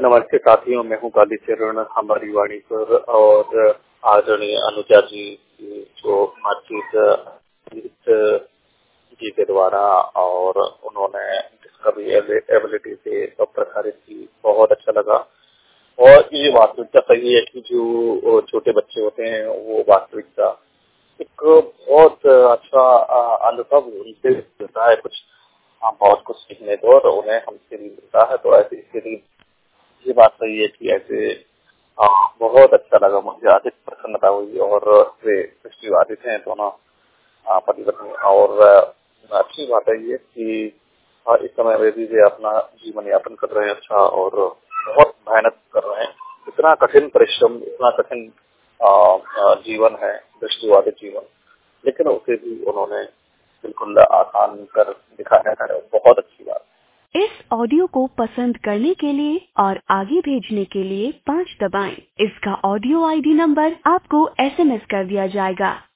नमस्ते साथियों, मैं हूँ कालीचरण हमारी वाणी पर और आदरणीय अनुजा जी की जो बातचीत जी के द्वारा और उन्होंने डिस्कवरी एबिलिटी से सब प्रसारित की, बहुत अच्छा लगा। और ये वास्तविकता सही है कि जो छोटे बच्चे होते हैं वो वास्तविकता एक बहुत अच्छा अनुभव उनसे मिलता है, कुछ बहुत कुछ सीखने को और उन्हें हमसे भी मिलता है। तो ऐसे इसके ये बात सही है कि ऐसे बहुत अच्छा लगा, मुझे अधिक प्रसन्नता हुई और वे दृष्टिबाधित हैं दोनों पति पत्नी। और अच्छी बात है ये कि इस समय वे भी अपना जीवन यापन कर रहे हैं अच्छा, और बहुत मेहनत कर रहे हैं। इतना कठिन परिश्रम, इतना कठिन जीवन है दृष्टिबाधित जीवन, लेकिन उसे भी उन्होंने बिल्कुल आसान कर दिखाया है। बहुत अच्छी बात। इस ऑडियो को पसंद करने के लिए और आगे भेजने के लिए 5 दबाएं। इसका ऑडियो आईडी नंबर आपको SMS कर दिया जाएगा।